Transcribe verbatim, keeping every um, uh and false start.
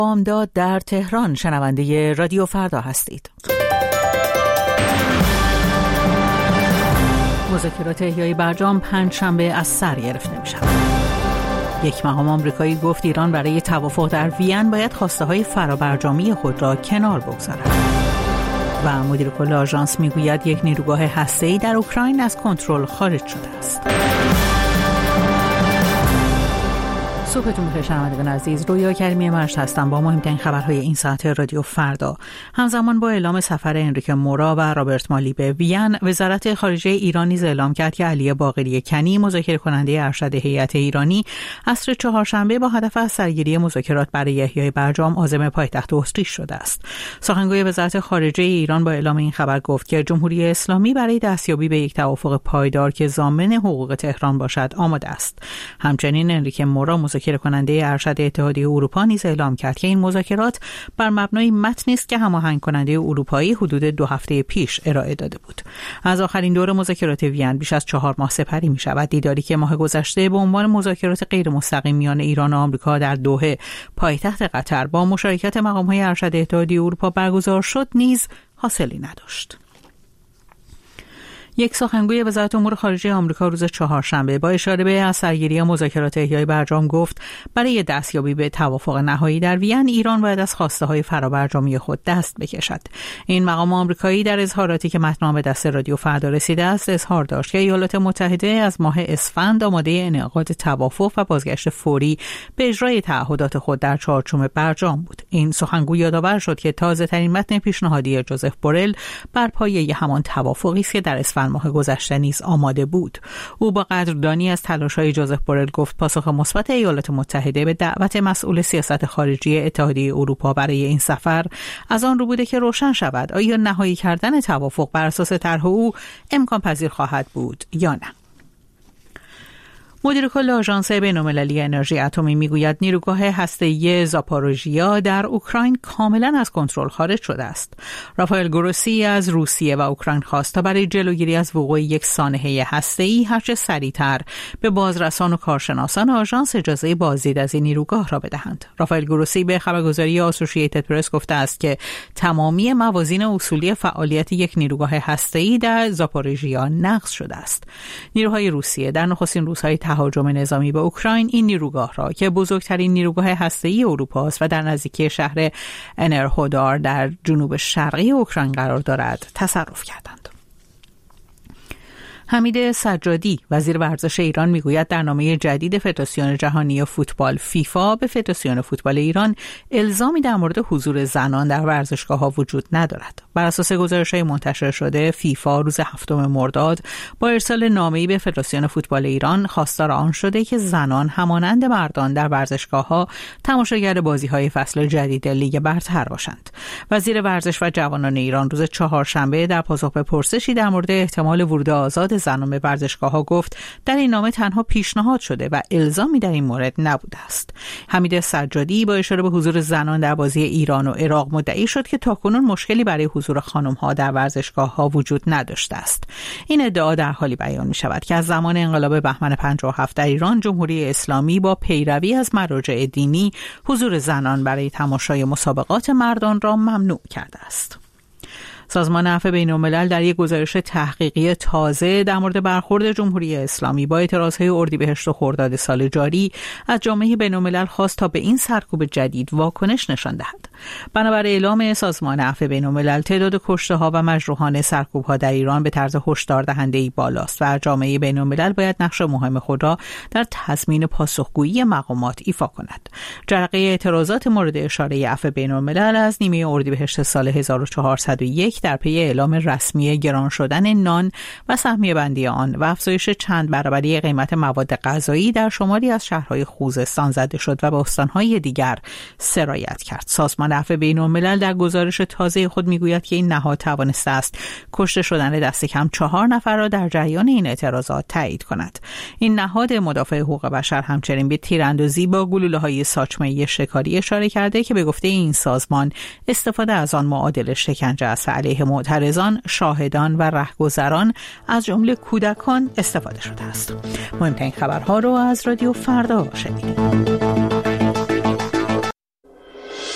بامداد در تهران شنونده رادیو فردا هستید. مذاکرات احیای برجام پنجشنبه از سر گرفته می شود. یک مقام آمریکایی گفت ایران برای توافق در وین باید خواسته های فرابرجامی خود را کنار بگذارد. و مدیر کل آژانس می گوید یک نیروگاه هسته‌ای در اوکراین از کنترل خارج شده است. صبحتون بخیر شنوندگان عزیز، رویا کریمی مرشد هستم با مهمترین خبرهای این ساعت رادیو فردا. همزمان با اعلام سفر انریکه مورا و رابرت مالی به وین، وزارت خارجه ایران نیز اعلام کرد که علی باقری کنی، مذاکره کننده ارشد هیئت ایرانی، عصر چهارشنبه با هدف از سرگیری مذاکرات برای احیای برجام عازم پایتخت اتریش شده است. سخنگوی وزارت خارجه ایران با اعلام این خبر گفت که جمهوری اسلامی برای دستیابی به یک توافق پایدار که ضامن حقوق تهران باشد آماده است. همچنین انریکه مورا مذاکره کننده ارشد اتحادیه اروپا نیز اعلام کرد که این مذاکرات بر مبنای متنی است که هماهنگ کننده اروپایی حدود دو هفته پیش ارائه داده بود. از آخرین دور مذاکرات وین بیش از چهار ماه سپری می شود. دیداری که ماه گذشته به عنوان مذاکرات غیر مستقیم میان ایران و آمریکا در دوحه پایتخت قطر با مشارکت مقام‌های ارشد اتحادیه اروپا برگزار شد نیز حاصلی نداشت. یک سخنگوی وزارت امور خارجه آمریکا روز چهارشنبه با اشاره به از سرگیری مذاکرات احیای برجام گفت برای دستیابی به توافق نهایی در وین ایران باید از خواسته‌های فرابرجامی خود دست بکشد. این مقام آمریکایی در اظهاراتی که متن به دست رادیو فردا رسیده است اظهار داشت که ایالات متحده از ماه اسفند آماده انعقاد توافق و بازگشت فوری به اجرای تعهدات خود در چارچوب برجام بود. این سخنگوی یادآور شد که تازه‌ترین متن پیشنهادی جوزف بورل بر پایه همان توافقی است که در اسفند ماه گذشته نیز آماده بود. او با قدردانی از تلاش‌های جوزف بورل گفت پاسخ مثبت ایالات متحده به دعوت مسئول سیاست خارجی اتحادیه اروپا برای این سفر از آن رو بوده که روشن شود آیا نهایی کردن توافق بر اساس طرح او امکان پذیر خواهد بود یا نه. مدیر کل آژانس بین‌المللی انرژی اتمی میگوید نیروگاه هسته‌ای زاپاروژیا در اوکراین کاملا از کنترل خارج شده است. رافائل گروسی از روسیه و اوکراین خواست تا برای جلوگیری از وقوع یک سانحه هسته‌ای هرچه سریعتر به بازرسان و کارشناسان آژانس اجازه بازدید از این نیروگاه را بدهند. رافائل گروسی به خبرگزاری آسوشییتد پرس گفته است که تمامی موازین اصولی فعالیت یک نیروگاه هسته‌ای در زاپاروژیا نقض شده است. نیروهای روسیه در نخستین روزهای تهاجم نظامی به اوکراین این نیروگاه را که بزرگترین نیروگاه هسته‌ای اروپا است و در نزدیکی شهر انرهودار در جنوب شرقی اوکراین قرار دارد تصرف کردند. حمید سجادی وزیر ورزش ایران میگوید در نامه جدید فدراسیون جهانی فوتبال فیفا به فدراسیون فوتبال ایران الزامی در مورد حضور زنان در ورزشگاه‌ها وجود ندارد. بر اساس گزارش‌های منتشر شده فیفا روز هفتم مرداد با ارسال نامه‌ای به فدراسیون فوتبال ایران خواستار آن شده که زنان همانند مردان در ورزشگاه‌ها تماشاگر بازی‌های فصل جدید لیگ برتر باشند. وزیر ورزش و جوانان ایران روز چهارشنبه در پاسخ به پرسشی در مورد احتمال ورود آزاد زنان به ورزشگاه‌ها گفت در این نامه تنها پیشنهاد شده و الزامی در این مورد نبوده است. حمید سجادی با اشاره به حضور زنان در بازی ایران و عراق مدعی شد که تاکنون مشکلی برای حضور خانم‌ها در ورزشگاه‌ها وجود نداشته است. این ادعا در حالی بیان می‌شود که از زمان انقلاب بهمن پنجاه و هفت در ایران جمهوری اسلامی با پیروی از مراجع دینی حضور زنان برای تماشای مسابقات مردان را ممنوع کرده است. سازمان عفو بین‌الملل در یک گزارش تحقیقی تازه در مورد برخورد جمهوری اسلامی با اعتراضهای اردیبهشت و خرداد سال جاری از جامعه بین‌الملل خواست تا به این سرکوب جدید واکنش نشان دهد. بنابر اعلام سازمان عفو بین‌الملل تعداد کشته‌ها و مجروحان سرکوب‌ها در ایران به طرز هشدار دهنده‌ای بالاست و جامعه بین‌الملل باید نقش مهم خود را در تضمین پاسخگویی مقامات ایفا کند. جرقه اعتراضات مورد اشاره عفو بین‌الملل از نیمه اردیبهشت سال هزار و چهارصد و یک در پی اعلام رسمی گران شدن نان و سهمیه بندی آن و افزایش چند برابری قیمت مواد غذایی در شماری از شهرهای خوزستان زده شد و به استانهای دیگر سرایت کرد. سازمان عفو بین‌الملل در گزارش تازه خود میگوید که این نهاد توانسته است کشته شدن دست کم چهار نفر را در جریان این اعتراضات تایید کند. این نهاد مدافع حقوق بشر همچنین به تیراندازی با گلوله‌های ساچمه‌ای شکاری اشاره کرده که به گفته این سازمان استفاده از آن معادل شکنجه است و علیه معترضان، شاهدان و رهگذران از جمله کودکان استفاده شده است. مهمترین خبرها رو از رادیو فردا شنیدید.